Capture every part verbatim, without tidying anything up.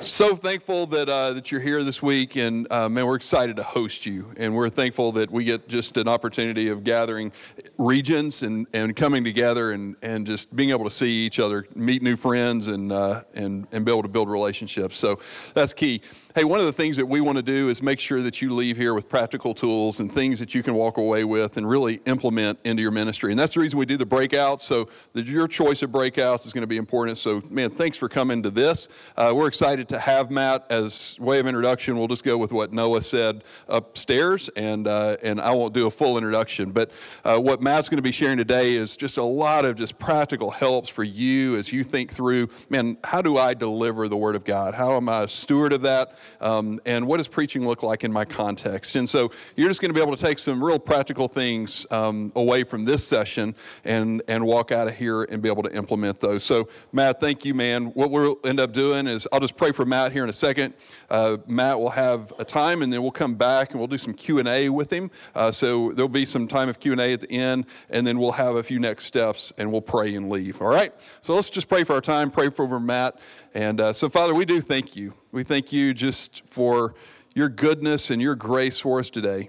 So thankful that uh, that you're here this week, and uh, man, we're excited to host you, and we're thankful that we get just an opportunity of gathering regions and, and coming together and, and just being able to see each other, meet new friends, and uh, and and be able to build relationships. So that's key. Hey, one of the things that we want to do is make sure that you leave here with practical tools and things that you can walk away with and really implement into your ministry. And that's the reason we do the breakouts. So that your choice of breakouts is going to be important. So, man, thanks for coming to this. Uh, we're excited to have Matt. As way of introduction, we'll just go with what Noah said upstairs, and uh, and I won't do a full introduction. But uh, what Matt's going to be sharing today is just a lot of just practical helps for you as you think through, man, how do I deliver the Word of God? How am I a steward of that? Um, and what does preaching look like in my context? And so you're just going to be able to take some real practical things um, away from this session and, and walk out of here and be able to implement those. So, Matt, thank you, man. What we'll end up doing is I'll just pray for Matt here in a second. Uh, Matt will have a time, and then we'll come back and we'll do some Q and A with him. Uh, so there'll be some time of Q and A at the end, and then we'll have a few next steps, and we'll pray and leave. All right? So let's just pray for our time, pray for over Matt. And uh, so, Father, we do thank you. We thank you just for your goodness and your grace for us today.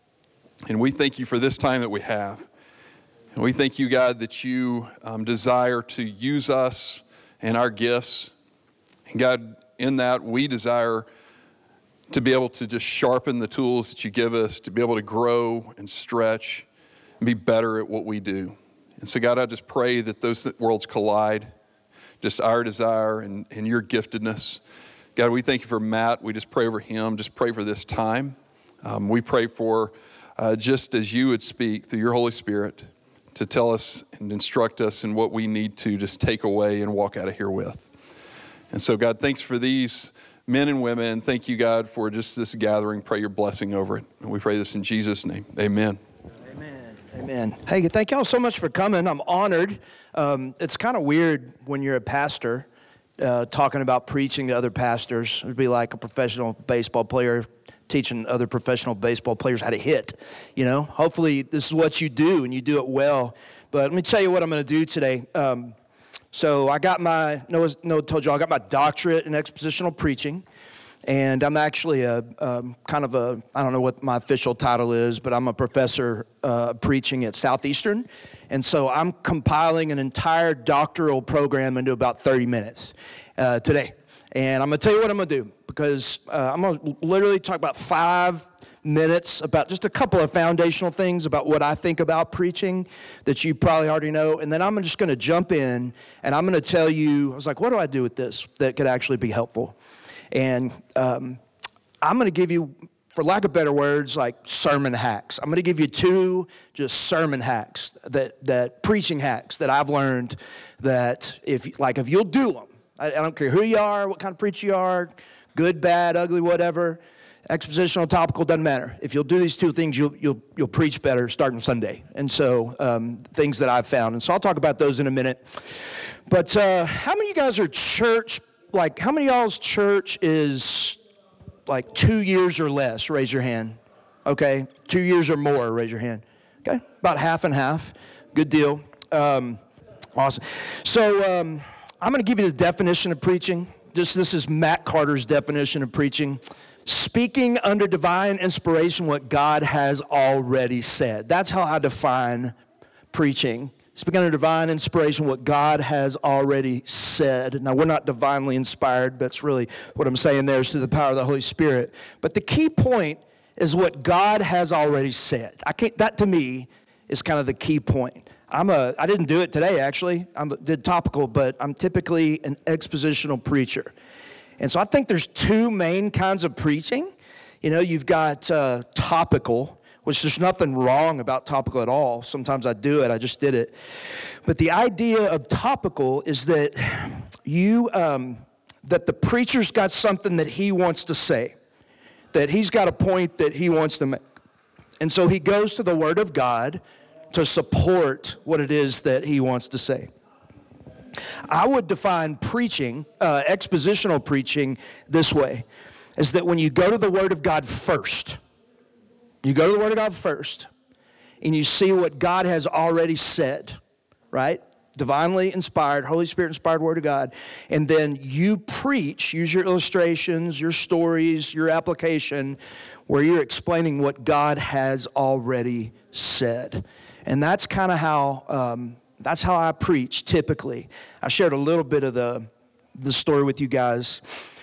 And we thank you for this time that we have. And we thank you, God, that you um, desire to use us and our gifts. And God, in that, we desire to be able to just sharpen the tools that you give us, to be able to grow and stretch and be better at what we do. And so, God, I just pray that those worlds collide. Just our desire and, and your giftedness. God, we thank you for Matt. We just pray over him. Just pray for this time. Um, we pray for uh, just as you would speak through your Holy Spirit to tell us and instruct us in what we need to just take away and walk out of here with. And so, God, thanks for these men and women. Thank you, God, for just this gathering. Pray your blessing over it. And we pray this in Jesus' name. Amen. Amen. Amen. Hey, thank y'all so much for coming. I'm honored. Um, it's kind of weird when you're a pastor uh, talking about preaching to other pastors. It'd be like a professional baseball player teaching other professional baseball players how to hit. You know, hopefully this is what you do and you do it well. But let me tell you what I'm going to do today. Um, so I got my, Noah, Noah told you, I got my doctorate in expositional preaching. And I'm actually a um, kind of a, I don't know what my official title is, but I'm a professor uh, preaching at Southeastern. And so I'm compiling an entire doctoral program into about thirty minutes uh, today. And I'm going to tell you what I'm going to do, because uh, I'm going to literally talk about five minutes about just a couple of foundational things about what I think about preaching that you probably already know. And then I'm just going to jump in and I'm going to tell you, I was like, what do I do with this that could actually be helpful? And um, I'm going to give you, for lack of better words, like sermon hacks. I'm going to give you two just sermon hacks, that that preaching hacks that I've learned that if, like, if you'll do them, I, I don't care who you are, what kind of preacher you are, good, bad, ugly, whatever, expositional, topical, doesn't matter. If you'll do these two things, you'll you'll you'll preach better starting Sunday. And so um, things that I've found, and so I'll talk about those in a minute. But uh, how many of you guys are church? Like, how many of y'all's church is like two years or less? Raise your hand. Okay, two years or more, raise your hand. Okay, about half and half. Good deal. Um, awesome. So um, I'm going to give you the definition of preaching. Just this is Matt Carter's definition of preaching. Speaking under divine inspiration what God has already said. That's how I define preaching. Speaking under divine inspiration, what God has already said. Now, we're not divinely inspired. That's really what I'm saying there is through the power of the Holy Spirit. But the key point is what God has already said. I can't, that, to me, is kind of the key point. I'm a, I didn't do it today, actually. I did topical, but I'm typically an expositional preacher. And so I think there's two main kinds of preaching. You know, you've got uh, topical, which there's nothing wrong about topical at all. Sometimes I do it, I just did it. But the idea of topical is that you, um, that the preacher's got something that he wants to say, that he's got a point that he wants to make. And so he goes to the Word of God to support what it is that he wants to say. I would define preaching, uh, expositional preaching, this way, is that when you go to the Word of God first, you go to the Word of God first, and you see what God has already said, right? divinely inspired, Holy Spirit inspired Word of God, and then you preach, use your illustrations, your stories, your application, where you're explaining what God has already said. And that's kind of how um, that's how I preach typically. I shared a little bit of the the story with you guys.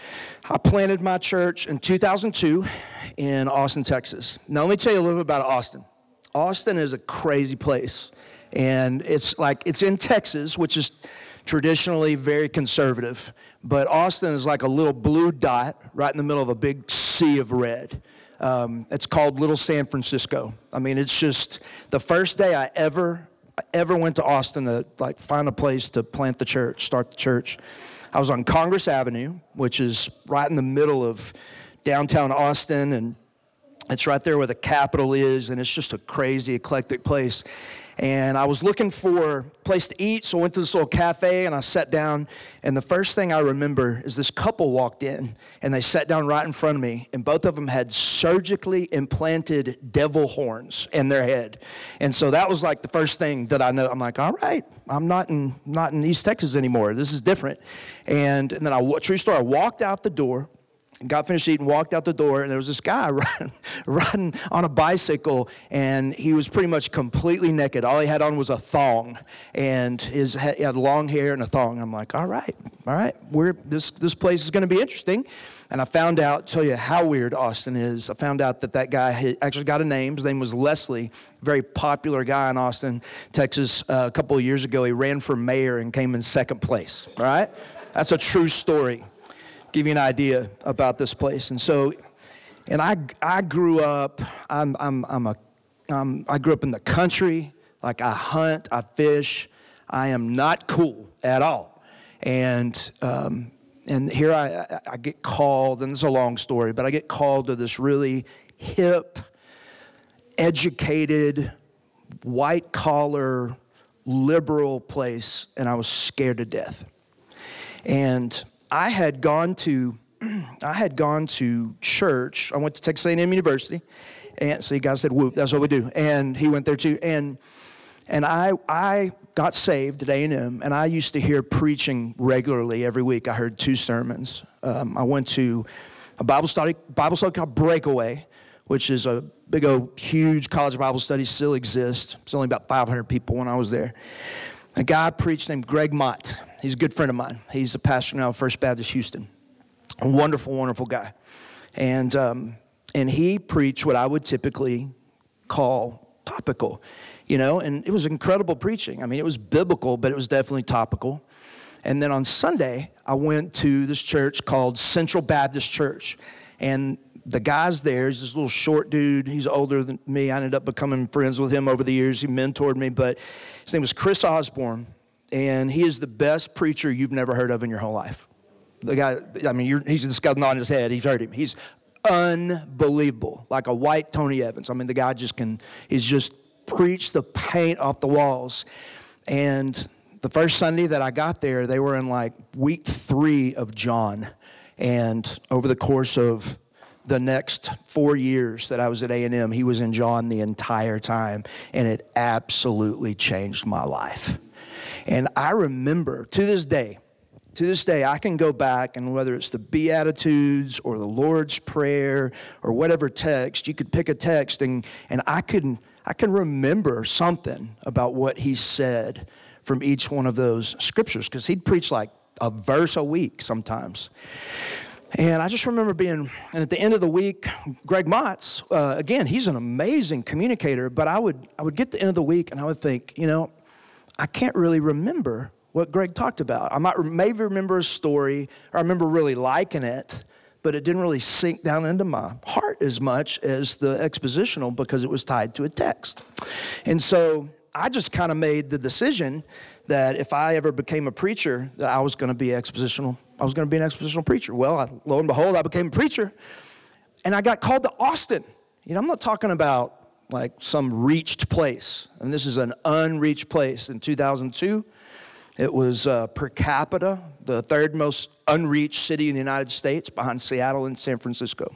I planted my church in two thousand two in Austin, Texas. Now let me tell you a little bit about Austin. Austin is a crazy place. And it's like, it's in Texas, which is traditionally very conservative. But Austin is like a little blue dot right in the middle of a big sea of red. Um, it's called Little San Francisco. I mean, it's just the first day I ever, I ever went to Austin to like find a place to plant the church, start the church. I was on Congress Avenue, which is right in the middle of downtown Austin, and it's right there where the Capitol is, and it's just a crazy, eclectic place. And I was looking for a place to eat, so I went to this little cafe, and I sat down, and the first thing I remember is this couple walked in, and they sat down right in front of me, and both of them had surgically implanted devil horns in their head. And so that was like the first thing that I know. I'm like, all right, I'm not in not in East Texas anymore. This is different. And, and then, I, true story, I walked out the door, got finished eating, walked out the door, and there was this guy riding, riding on a bicycle, and he was pretty much completely naked. All he had on was a thong, and his he had long hair and a thong. I'm like, all right, all right, we're this this place is going to be interesting. And I found out, tell you how weird Austin is. I found out that that guy had actually got a name. His name was Leslie, very popular guy in Austin, Texas. Uh, a couple of years ago, he ran for mayor and came in second place. All right, that's a true story. Give you an idea about this place. And so, and I I grew up, I'm I'm I'm a um, I grew up in the country. Like I hunt, I fish. I am not cool at all. And um, and here I, I I get called, and it's a long story, but I get called to this really hip, educated, white collar, liberal place, and I was scared to death. And I had gone to, I had gone to church. I went to Texas A and M University, and so you guys said, "Whoop!" That's what we do. And he went there too. And and I I got saved at A and M, and I used to hear preaching regularly every week. I heard two sermons. Um, I went to a Bible study Bible study called Breakaway, which is a big old huge college Bible study, still exists. It's only about five hundred people when I was there. A guy preached named Greg Mott. He's a good friend of mine. He's a pastor now at First Baptist Houston. A wonderful, wonderful guy. And um, and he preached what I would typically call topical, you know, and it was incredible preaching. I mean, it was biblical, but it was definitely topical. And then on Sunday, I went to this church called Central Baptist Church. And the guy's there, he's this little short dude. He's older than me. I ended up becoming friends with him over the years. He mentored me, but his name was Chris Osborne. And he is the best preacher you've never heard of in your whole life. The guy, I mean, you're, he's just got nodding his head. He's heard him. He's unbelievable, like a white Tony Evans. I mean, the guy just can, he's just preached the paint off the walls. And the first Sunday that I got there, they were in like week three of John. And over the course of the next four years that I was at A and M, he was in John the entire time. And it absolutely changed my life. And I remember, to this day, to this day, I can go back, and whether it's the Beatitudes or the Lord's Prayer or whatever text, you could pick a text, and, and I can I can remember something about what he said from each one of those scriptures, because he'd preach like a verse a week sometimes. And I just remember being, and at the end of the week, Greg Motz, uh, again, he's an amazing communicator, but I would I would get to the end of the week, and I would think, you know, I can't really remember what Greg talked about. I might maybe remember a story, or I remember really liking it, but it didn't really sink down into my heart as much as the expositional, because it was tied to a text. And so I just kind of made the decision that if I ever became a preacher, that I was going to be expositional. I was going to be an expositional preacher. Well, I, lo and behold, I became a preacher, and I got called to Austin. You know, I'm not talking about like some reached place. And this is an unreached place. In two thousand two, it was uh, per capita, the third most unreached city in the United States, behind Seattle and San Francisco.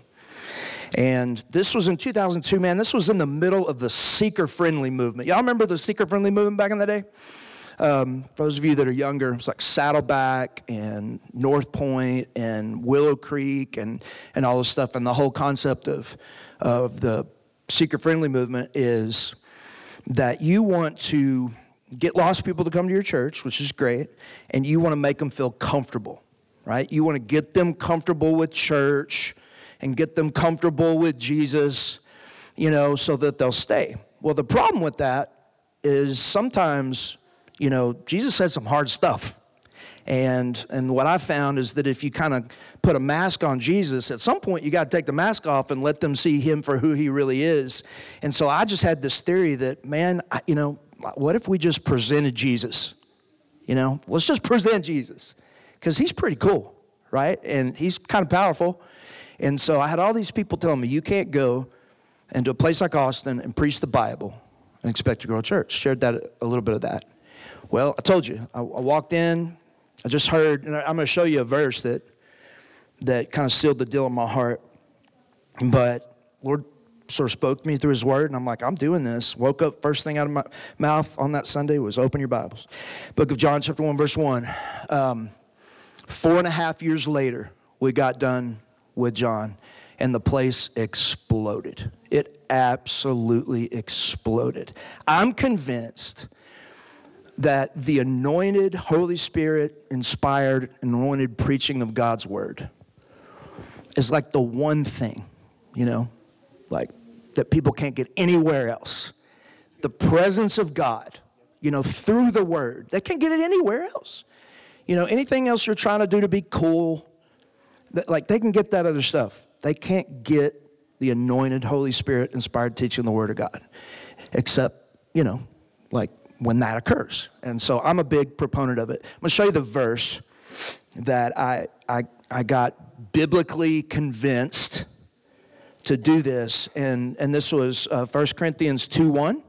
And this was in two thousand two, man. This was in the middle of the seeker-friendly movement. Y'all remember the seeker-friendly movement back in the day? Um, for those of you that are younger, it's like Saddleback and North Point and Willow Creek and, and all this stuff. And the whole concept of, of the seeker-friendly movement is that you want to get lost people to come to your church, which is great, and you want to make them feel comfortable, right? You want to get them comfortable with church and get them comfortable with Jesus, you know, so that they'll stay. Well, the problem with that is sometimes, you know, Jesus said some hard stuff. And and what I found is that if you kind of put a mask on Jesus, at some point you got to take the mask off and let them see him for who he really is. And so I just had this theory that, man, I, you know, what if we just presented Jesus? You know, let's just present Jesus, because he's pretty cool, right? And he's kind of powerful. And so I had all these people telling me, you can't go into a place like Austin and preach the Bible and expect to grow a church. Shared that a little bit of that. Well, I told you, I, I walked in, I just heard, and I'm going to show you a verse that that kind of sealed the deal in my heart. But Lord sort of spoke to me through his word, and I'm like, I'm doing this. Woke up, first thing out of my mouth on that Sunday was open your Bibles. Book of John, chapter one, verse one. Um, four and a half years later, we got done with John, and the place exploded. It absolutely exploded. I'm convinced that the anointed, Holy Spirit inspired, anointed preaching of God's word is like the one thing, you know, like that people can't get anywhere else. The presence of God, you know, through the word. They can't get it anywhere else. You know, anything else you're trying to do to be cool, that, like they can get that other stuff. They can't get the anointed Holy Spirit inspired teaching of the word of God, except, you know, like when that occurs. And so I'm a big proponent of it. I'm going to show you the verse that I, I, I got biblically convinced to do this. And, and this was uh, First Corinthians two one.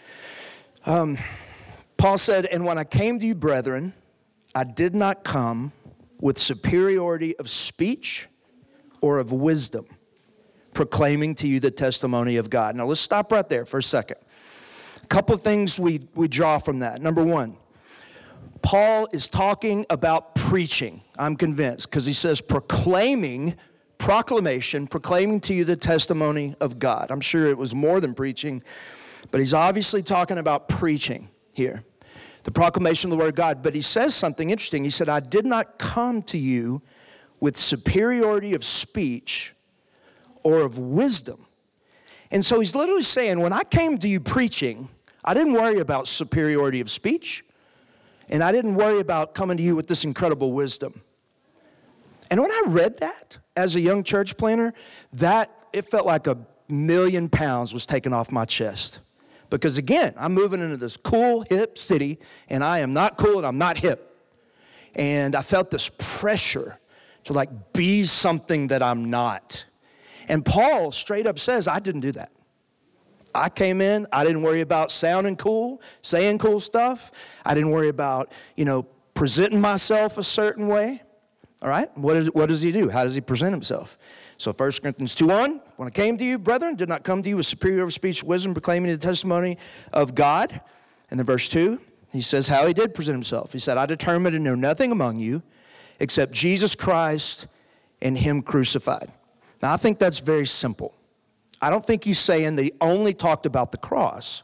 Um, Paul said, and when I came to you, brethren, I did not come with superiority of speech or of wisdom, proclaiming to you the testimony of God. Now let's stop right there for a second. A couple of things we, we draw from that. Number one, Paul is talking about preaching, I'm convinced, because he says proclaiming, proclamation, proclaiming to you the testimony of God. I'm sure it was more than preaching, but he's obviously talking about preaching here, the proclamation of the word of God. But he says something interesting. He said, I did not come to you with superiority of speech or of wisdom. And so he's literally saying, when I came to you preaching, I didn't worry about superiority of speech, and I didn't worry about coming to you with this incredible wisdom. And when I read that as a young church planner, that it felt like a million pounds was taken off my chest. Because again, I'm moving into this cool, hip city, and I am not cool and I'm not hip. And I felt this pressure to like be something that I'm not. And Paul straight up says, I didn't do that. I came in, I didn't worry about sounding cool, saying cool stuff. I didn't worry about, you know, presenting myself a certain way. All right, what, is, what does he do? How does he present himself? So First Corinthians two one, when I came to you, brethren, did not come to you with superior of speech, wisdom, proclaiming the testimony of God. And then verse two, he says how he did present himself. He said, I determined to know nothing among you except Jesus Christ and him crucified. Now, I think that's very simple. I don't think he's saying that he only talked about the cross.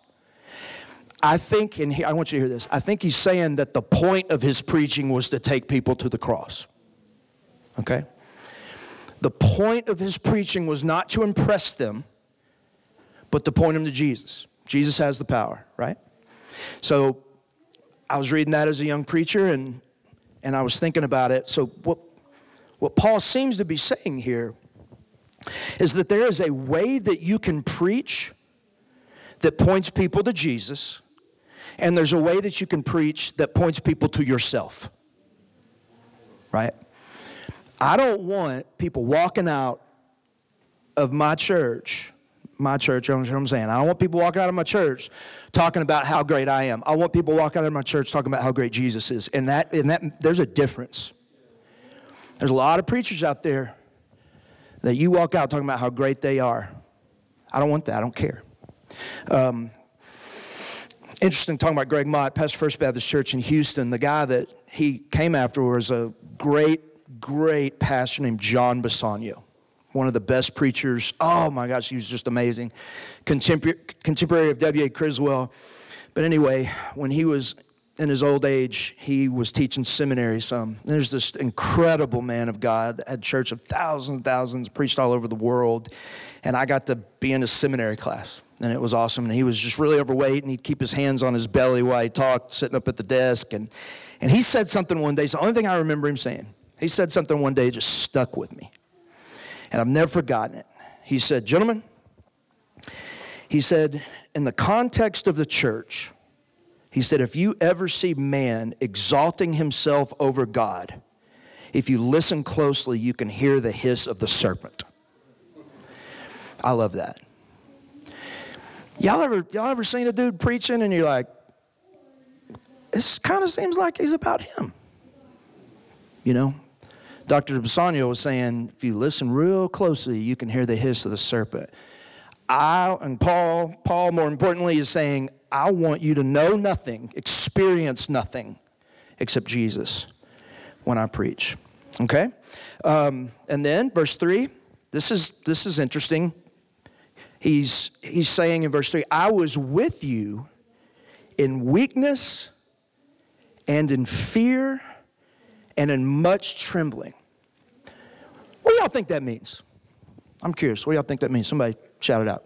I think, and I want you to hear this, I think he's saying that the point of his preaching was to take people to the cross. Okay? The point of his preaching was not to impress them, but to point them to Jesus. Jesus has the power, right? So I was reading that as a young preacher, and, and I was thinking about it. So what, what Paul seems to be saying here is that there is a way that you can preach that points people to Jesus, and there's a way that you can preach that points people to yourself, right? I don't want people walking out of my church, my church, you know what I'm saying? I don't want people walking out of my church talking about how great I am. I want people walking out of my church talking about how great Jesus is. And that, and that, there's a difference. There's a lot of preachers out there that you walk out talking about how great they are. I don't want that. I don't care. Um, Interesting, talking about Greg Mott, Pastor First Baptist Church in Houston. The guy that he came after was a great, great pastor named John Bassanio. One of the best preachers. Oh my gosh, he was just amazing. Contemporary, contemporary of W A Criswell. But anyway, when he was in his old age, he was teaching seminary some. There's this incredible man of God that had church of thousands and thousands, preached all over the world. And I got to be in his seminary class. And it was awesome. And he was just really overweight, and he'd keep his hands on his belly while he talked, sitting up at the desk. And, and he said something one day. It's the only thing I remember him saying. He said something one day that just stuck with me. And I've never forgotten it. He said, gentlemen, he said, in the context of the church, he said, if you ever see man exalting himself over God, if you listen closely, you can hear the hiss of the serpent. I love that. Y'all ever, y'all ever seen a dude preaching and you're like, this kind of seems like he's about him? You know? Doctor Bassanio was saying, if you listen real closely, you can hear the hiss of the serpent. I, and Paul, Paul more importantly is saying, I want you to know nothing, experience nothing except Jesus when I preach. Okay? Um, and then verse three, this is, this is interesting. He's, he's saying in verse three, I was with you in weakness and in fear and in much trembling. What do y'all think that means? I'm curious. What do y'all think that means? Somebody shout it out.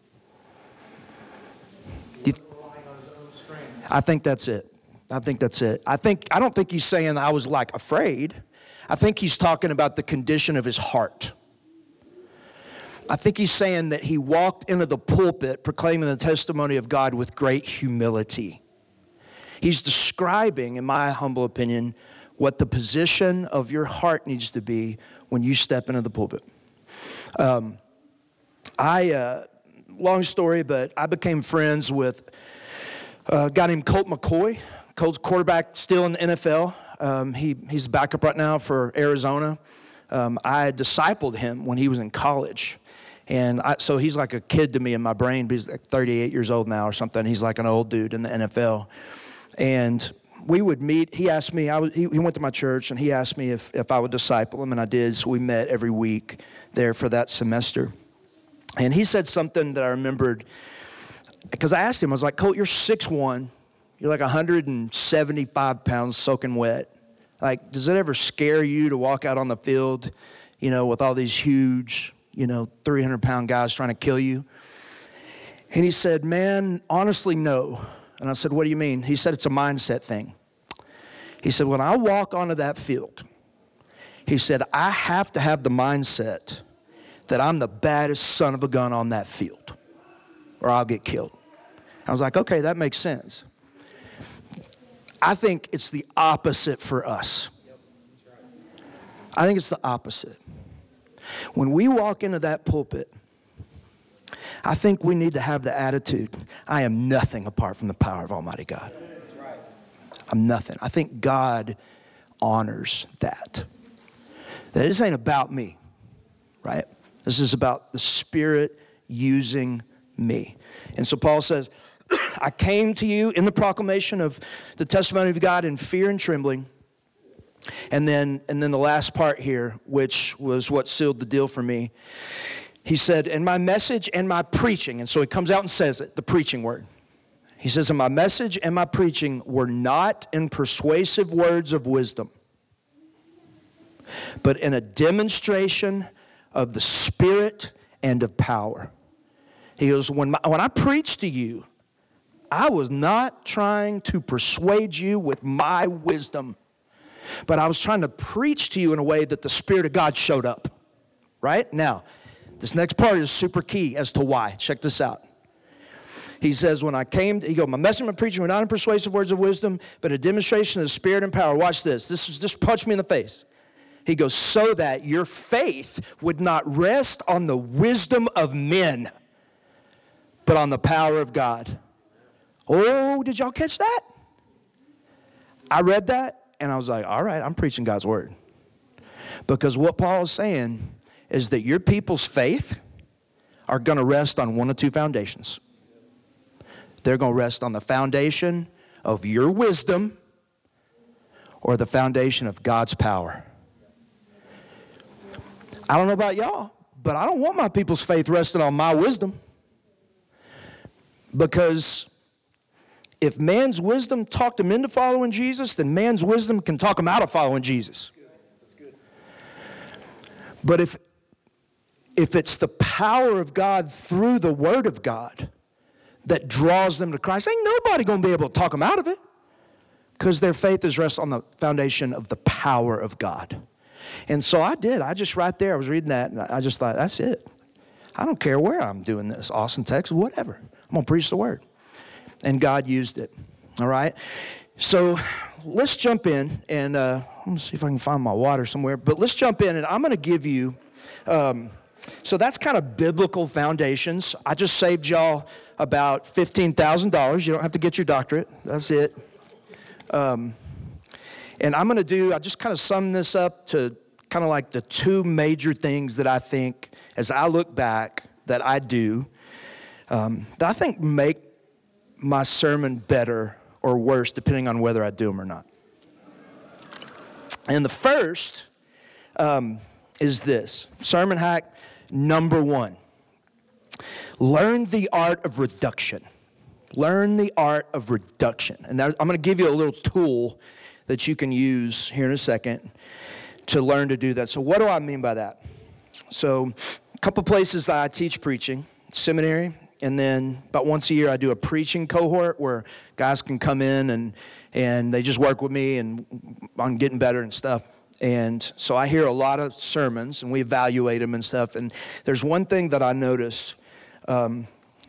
You, I think that's it. I think that's it. I think I don't think he's saying I was like afraid. I think he's talking about the condition of his heart. I think he's saying that he walked into the pulpit proclaiming the testimony of God with great humility. He's describing, in my humble opinion, what the position of your heart needs to be when you step into the pulpit. Um, I, uh, long story, but I became friends with a guy named Colt McCoy. Colt's quarterback still in the N F L. Um, he, he's a backup right now for Arizona. Um, I discipled him when he was in college. And I, so he's like a kid to me in my brain, but he's like thirty-eight years old now or something. He's like an old dude in the N F L. And we would meet. He asked me, I was, he, he went to my church, and he asked me if, if I would disciple him, and I did. So we met every week there for that semester. And he said something that I remembered, because I asked him, I was like, Colt, you're six one. You're like one hundred seventy-five pounds soaking wet. Like, does it ever scare you to walk out on the field, you know, with all these huge, you know, three hundred pound guys trying to kill you? And he said, man, honestly, no. And I said, what do you mean? He said, it's a mindset thing. He said, when I walk onto that field, he said, I have to have the mindset that I'm the baddest son of a gun on that field, or I'll get killed. I was like, okay, that makes sense. I think it's the opposite for us. I think it's the opposite. When we walk into that pulpit, I think we need to have the attitude, I am nothing apart from the power of Almighty God. I'm nothing. I think God honors that. That this ain't about me, right? This is about the Spirit using me. And so Paul says, I came to you in the proclamation of the testimony of God in fear and trembling. And then, and then the last part here, which was what sealed the deal for me. He said, in my message and my preaching, and so he comes out and says it, the preaching word. He says, and my message and my preaching were not in persuasive words of wisdom, but in a demonstration of the Spirit and of power. He goes, when, my, when I preached to you, I was not trying to persuade you with my wisdom, but I was trying to preach to you in a way that the Spirit of God showed up. Right? Now, this next part is super key as to why. Check this out. He says, when I came, he goes, my message and my preaching were not in persuasive words of wisdom, but a demonstration of the Spirit and power. Watch this. This is just punch me in the face. He goes, so that your faith would not rest on the wisdom of men, but on the power of God. Oh, did y'all catch that? I read that, and I was like, all right, I'm preaching God's word. Because what Paul is saying is that your people's faith are going to rest on one of two foundations. They're going to rest on the foundation of your wisdom or the foundation of God's power. I don't know about y'all, but I don't want my people's faith resting on my wisdom. Because if man's wisdom talked them into following Jesus, then man's wisdom can talk them out of following Jesus. That's good. But if, if it's the power of God through the Word of God that draws them to Christ, ain't nobody going to be able to talk them out of it. Because their faith is rest on the foundation of the power of God. And so I did. I just right there, I was reading that, and I just thought, that's it. I don't care where I'm doing this, Austin, Texas, whatever. I'm going to preach the word. And God used it, all right? So let's jump in, and uh, I'm going to see if I can find my water somewhere. But let's jump in, and I'm going to give you, um, so that's kind of biblical foundations. I just saved y'all about fifteen thousand dollars. You don't have to get your doctorate. That's it. Um, and I'm going to do, I just kind of sum this up to kind of like the two major things that I think, as I look back, that I do, um, that I think make my sermon better or worse, depending on whether I do them or not. And the first um, is this, sermon hack number one. Learn the art of reduction. Learn the art of reduction. And I'm going to give you a little tool that you can use here in a second to learn to do that. So what do I mean by that? So a couple places that I teach preaching, seminary, and then about once a year I do a preaching cohort where guys can come in and, and they just work with me and on getting better and stuff. And so I hear a lot of sermons and we evaluate them and stuff. And there's one thing that I notice, um,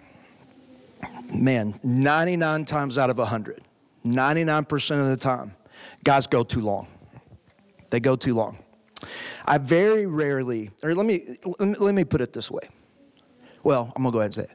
man, ninety-nine times out of one hundred, ninety-nine percent of the time, guys go too long. They go too long. I very rarely, or let me, let me put it this way. Well, I'm going to go ahead and say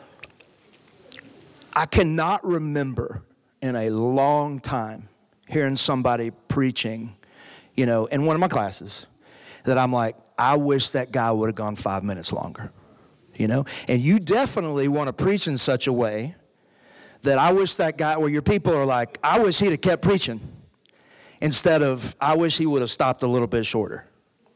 it. I cannot remember in a long time hearing somebody preaching, you know, in one of my classes that I'm like, I wish that guy would have gone five minutes longer, you know? And you definitely want to preach in such a way that I wish that guy, where your people are like, I wish he'd have kept preaching instead of, I wish he would have stopped a little bit shorter,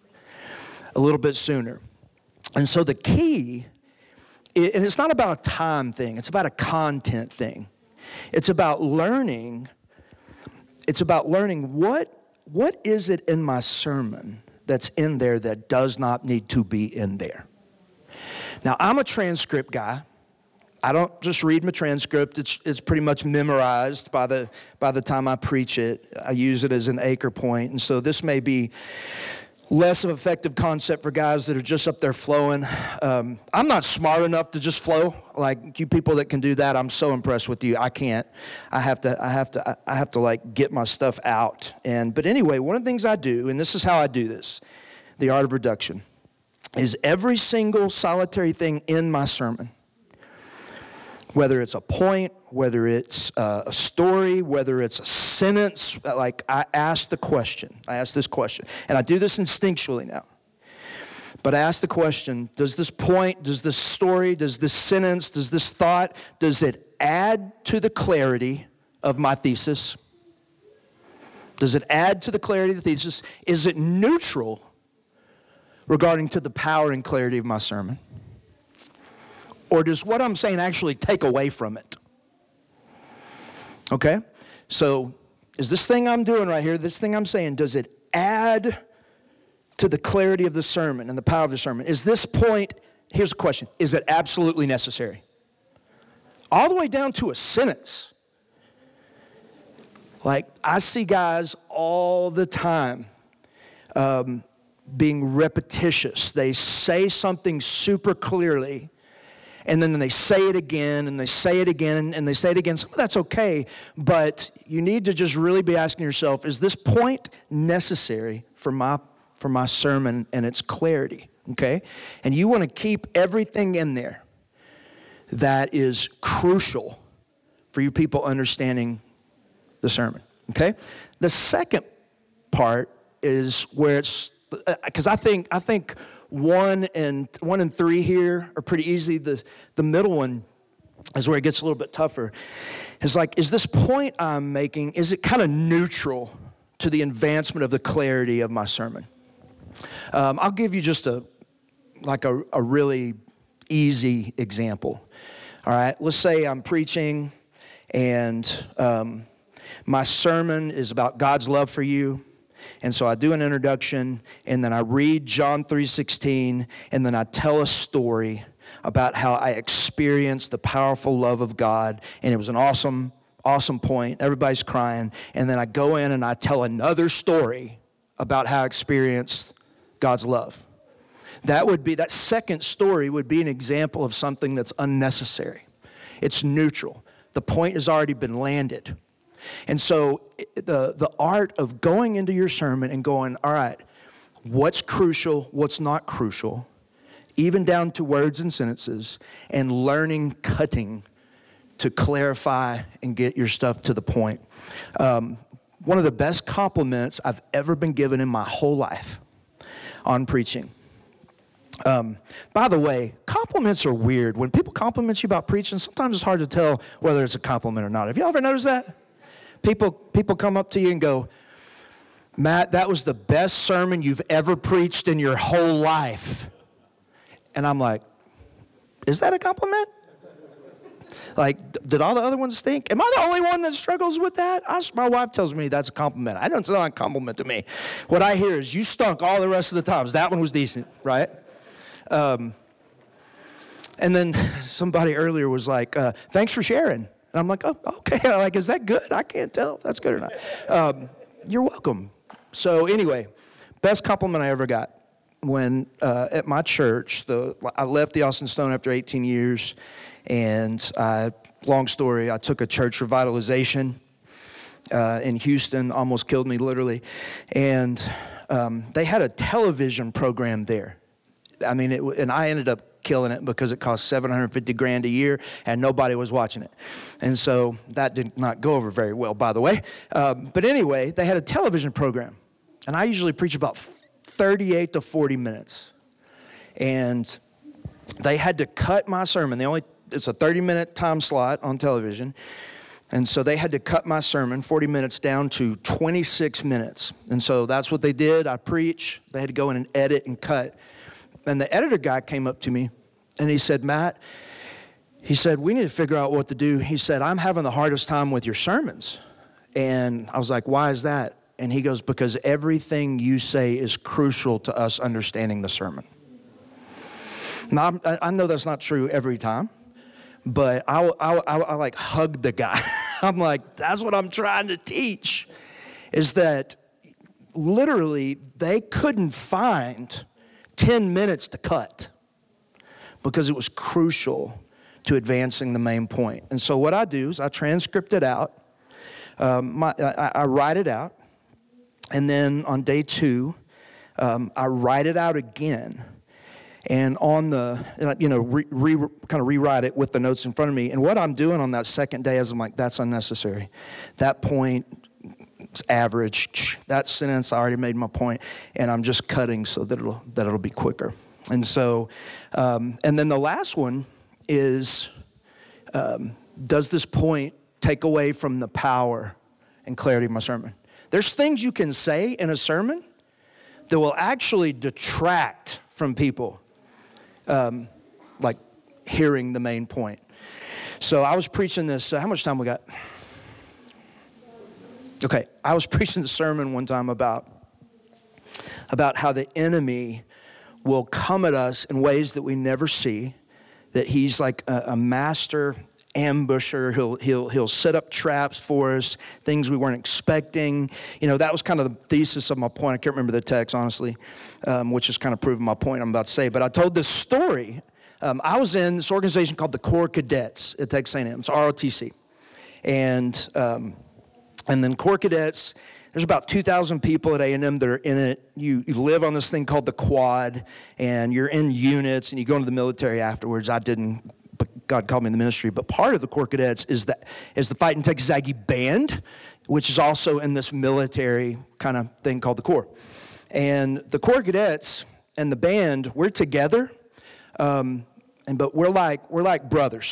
a little bit sooner. And so the key, and it's not about a time thing, it's about a content thing. It's about learning, it's about learning what What is it in my sermon that's in there that does not need to be in there? Now, I'm a transcript guy. I don't just read my transcript. It's it's pretty much memorized by the by the time I preach it. I use it as an anchor point. And so this may be less of an effective concept for guys that are just up there flowing. Um, I'm not smart enough to just flow. Like you people that can do that, I'm so impressed with you. I can't. I have to. I have to. I have to like get my stuff out. And but anyway, one of the things I do, and this is how I do this, the art of reduction, is every single solitary thing in my sermon, whether it's a point, whether it's uh, a story, whether it's a sentence, like I ask the question. I ask this question. And I do this instinctually now. But I ask the question, does this point, does this story, does this sentence, does this thought, does it add to the clarity of my thesis? Does it add to the clarity of the thesis? Is it neutral regarding to the power and clarity of my sermon? Or does what I'm saying actually take away from it? Okay? So is this thing I'm doing right here, this thing I'm saying, does it add to the clarity of the sermon and the power of the sermon? Is this point, here's the question, is it absolutely necessary? All the way down to a sentence. Like, I see guys all the time um, being repetitious. They say something super clearly, and then they say it again, and they say it again, and they say it again. Some of that's okay, but you need to just really be asking yourself, is this point necessary for my for my sermon and its clarity, okay? And you want to keep everything in there that is crucial for you people understanding the sermon, okay? The second part is where it's, because I think I think one and one and three here are pretty easy. The the middle one is where it gets a little bit tougher. It's like, is this point I'm making, is it kind of neutral to the advancement of the clarity of my sermon? Um, I'll give you just a, like a, a really easy example. All right, let's say I'm preaching and um, my sermon is about God's love for you. And so I do an introduction, and then I read John three sixteen, and then I tell a story about how I experienced the powerful love of God, and it was an awesome, awesome point. Everybody's crying. And then I go in and I tell another story about how I experienced God's love. That would be, that second story would be an example of something that's unnecessary. It's neutral. The point has already been landed. And so the, the art of going into your sermon and going, all right, what's crucial, what's not crucial, even down to words and sentences, and learning cutting to clarify and get your stuff to the point. Um, one of the best compliments I've ever been given in my whole life on preaching. Um, by the way, compliments are weird. When people compliment you about preaching, sometimes it's hard to tell whether it's a compliment or not. Have you ever noticed that? People, people come up to you and go, Matt, that was the best sermon you've ever preached in your whole life. And I'm like, is that a compliment? Like, did all the other ones stink? Am I the only one that struggles with that? I, my wife tells me that's a compliment. I don't sound like a compliment to me. What I hear is, you stunk all the rest of the times. That one was decent, right? Um, and then somebody earlier was like, uh, thanks for sharing. And I'm like, oh, okay. I'm like, is that good? I can't tell if that's good or not. Um, you're welcome. So anyway, best compliment I ever got. When uh, at my church, the I left the Austin Stone after eighteen years, and I, long story, I took a church revitalization uh, in Houston, almost killed me literally, and um, they had a television program there. I mean, it, and I ended up killing it because it cost seven hundred fifty grand a year, and nobody was watching it, and so that did not go over very well, by the way. Um, but anyway, they had a television program, and I usually preach about thirty-eight to forty minutes. And they had to cut my sermon. They only, it's a thirty minute time slot on television. And so they had to cut my sermon, forty minutes, down to twenty-six minutes. And so that's what they did. I preach. They had to go in and edit and cut. And the editor guy came up to me and he said, Matt, he said, we need to figure out what to do. He said, I'm having the hardest time with your sermons. And I was like, why is that? And he goes, because everything you say is crucial to us understanding the sermon. Now, I know that's not true every time, but I, I, I, I like hugged the guy. I'm like, that's what I'm trying to teach, is that literally they couldn't find ten minutes to cut because it was crucial to advancing the main point. And so what I do is I transcript it out. Um, my, I, I write it out. And then on day two, um, I write it out again. And on the, you know, re, re, kind of rewrite it with the notes in front of me. And what I'm doing on that second day is I'm like, that's unnecessary. That point, it's average. That sentence, I already made my point. And I'm just cutting so that it'll, that it'll be quicker. And so, um, and then the last one is, um, does this point take away from the power and clarity of my sermon? There's things you can say in a sermon that will actually detract from people, um, like hearing the main point. So I was preaching this, uh, how much time we got? Okay, I was preaching the sermon one time about, about how the enemy will come at us in ways that we never see, that he's like a, a master ambusher. He'll he'll he'll set up traps for us, things we weren't expecting. You know, that was kind of the thesis of my point. I can't remember the text, honestly, um, which is kind of proving my point I'm about to say. But I told this story. Um, I was in this organization called the Corps Cadets at Texas A and M. It's R O T C. And, um, and then Corps Cadets, there's about two thousand people at A and M that are in it. You, you live on this thing called the Quad, and you're in units, and you go into the military afterwards. I didn't. But God called me in the ministry. But part of the Corps Cadets is that is the Fighting Texas Aggie Band, which is also in this military kind of thing called the Corps. And the Corps Cadets and the band, we're together, um, and but we're like we're like brothers.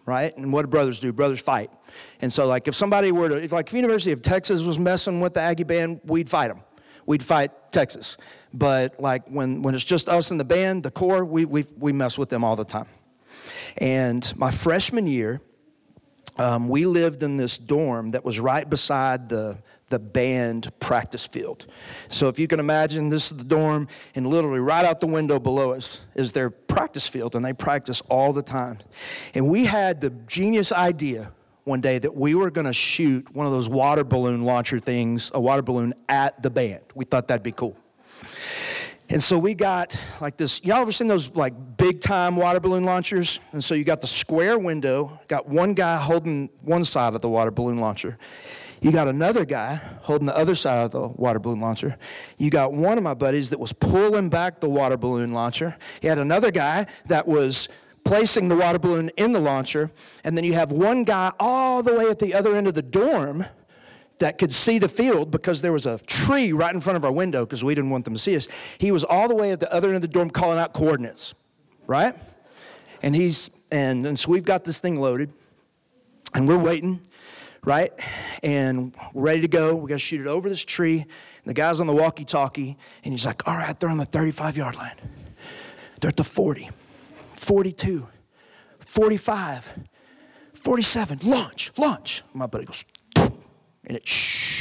right? And what do brothers do? Brothers fight. And so, like, if somebody were to, if like if University of Texas was messing with the Aggie band, we'd fight them. We'd fight Texas. But like when, when it's just us and the band, the core, we, we, we mess with them all the time. And my freshman year, um, we lived in this dorm that was right beside the, the band practice field. So if you can imagine, this is the dorm, and literally right out the window below us is their practice field, and they practice all the time. And we had the genius idea one day that we were going to shoot one of those water balloon launcher things, a water balloon, at the band. We thought that'd be cool. And so we got like this, y'all ever seen those like big time water balloon launchers? And so you got the square window, got one guy holding one side of the water balloon launcher. You got another guy holding the other side of the water balloon launcher. You got one of my buddies that was pulling back the water balloon launcher. You had another guy that was placing the water balloon in the launcher, and then you have one guy all the way at the other end of the dorm that could see the field because there was a tree right in front of our window because we didn't want them to see us. He was all the way at the other end of the dorm calling out coordinates, right? And he's and, and so we've got this thing loaded, and we're waiting, right? And we're ready to go. We got to shoot it over this tree. And the guy's on the walkie-talkie, and he's like, all right, they're on the thirty-five-yard line. They're at the forty. forty-two, forty-five, forty-seven, launch, launch. My buddy goes, and it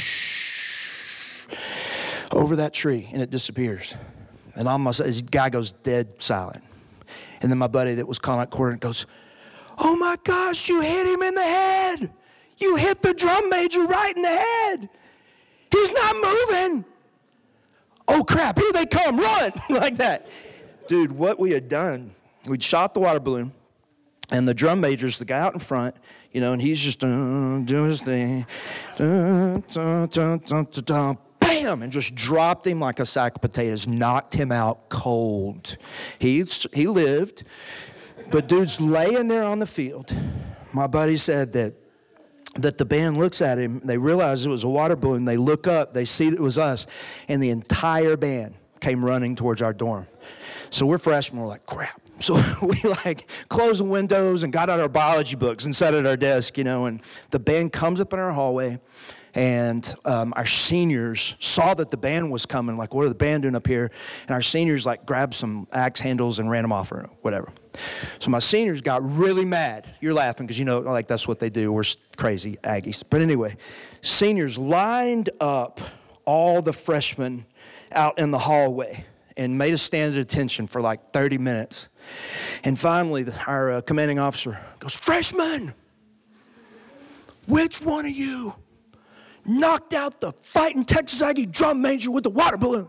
shh, over that tree, and it disappears. And almost, the guy goes dead silent. And then my buddy that was calling out coordinate goes, oh my gosh, you hit him in the head. You hit the drum major right in the head. He's not moving. Oh crap, here they come, run, like that. Dude, what we had done, we'd shot the water balloon, and the drum major's the guy out in front, you know, and he's just uh, doing his thing, dun, dun, dun, dun, dun, dun, bam, and just dropped him like a sack of potatoes, knocked him out cold. He, he lived, but dude's laying there on the field. My buddy said that that the band looks at him, they realize it was a water balloon, they look up, they see that it was us, and the entire band came running towards our dorm. So we're freshmen, we're like, crap. So we like closed the windows and got out our biology books and sat at our desk, you know, and the band comes up in our hallway, and um, our seniors saw that the band was coming, like, what are the band doing up here? And our seniors like grabbed some axe handles and ran them off or whatever. So my seniors got really mad. You're laughing because you know, like, that's what they do. We're crazy Aggies. But anyway, seniors lined up all the freshmen out in the hallway and made us stand at attention for like thirty minutes. And finally, the, our uh, commanding officer goes, freshmen, which one of you knocked out the fighting Texas Aggie drum major with the water balloon?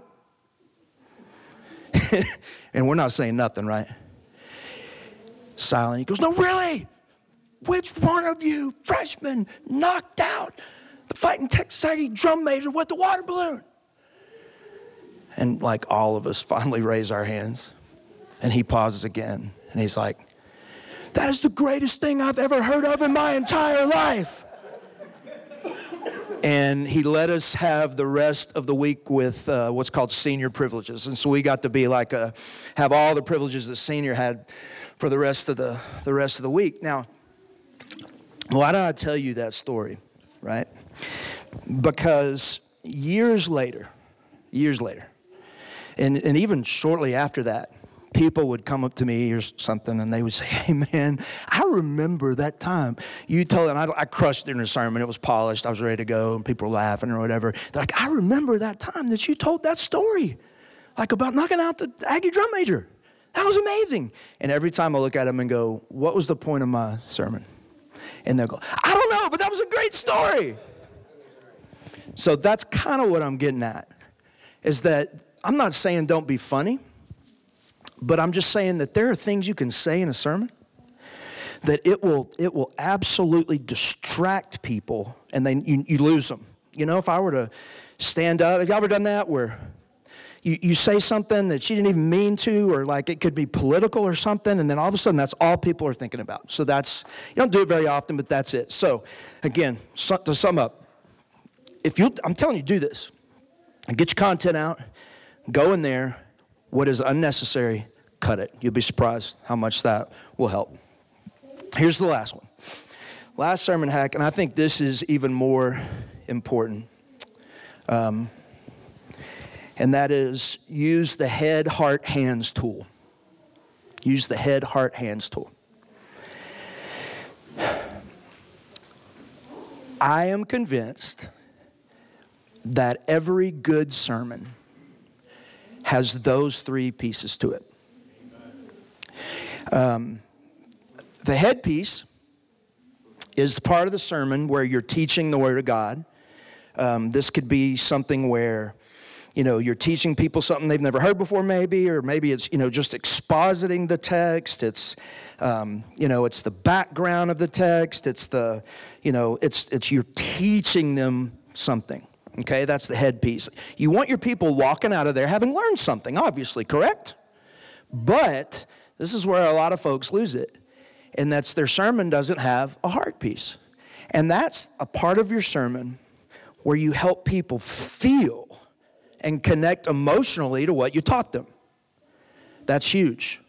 And we're not saying nothing, right? Silent. He goes, no, really? Which one of you freshmen knocked out the fighting Texas Aggie drum major with the water balloon? And like all of us finally raise our hands. And he pauses again. And he's like, that is the greatest thing I've ever heard of in my entire life. And he let us have the rest of the week with uh, what's called senior privileges. And so we got to be like, a, have all the privileges that senior had for the rest of the, the rest of the week. Now, why did I tell you that story, right? Because years later, years later, and, and even shortly after that, people would come up to me or something, and they would say, hey, man, I remember that time you told, and I, I crushed it in a sermon. It was polished. I was ready to go, and people were laughing or whatever. They're like, I remember that time that you told that story, like about knocking out the Aggie drum major. That was amazing. And every time I look at them and go, what was the point of my sermon? And they'll go, I don't know, but that was a great story. So that's kind of what I'm getting at, is that I'm not saying don't be funny, but I'm just saying that there are things you can say in a sermon that it will it will absolutely distract people, and then you, you lose them. You know, if I were to stand up, have you ever done that where you, you say something that you didn't even mean to, or like it could be political or something, and then all of a sudden that's all people are thinking about. So that's, you don't do it very often, but that's it. So again, so, to sum up, if you, I'm telling you, do this. Get your content out, go in there. What is unnecessary, cut it. You'll be surprised how much that will help. Here's the last one. Last sermon hack, and I think this is even more important, um, and that is use the head, heart, hands tool. Use the head, heart, hands tool. I am convinced that every good sermon has those three pieces to it. Um, the head piece is the part of the sermon where you're teaching the Word of God. Um, this could be something where, you know, you're teaching people something they've never heard before maybe, or maybe it's, you know, just expositing the text. It's, um, you know, it's the background of the text. It's the, you know, it's, it's you're teaching them something. Okay, that's the head piece. You want your people walking out of there having learned something, obviously, correct? But this is where a lot of folks lose it. And that's their sermon doesn't have a heart piece. And that's a part of your sermon where you help people feel and connect emotionally to what you taught them. That's huge.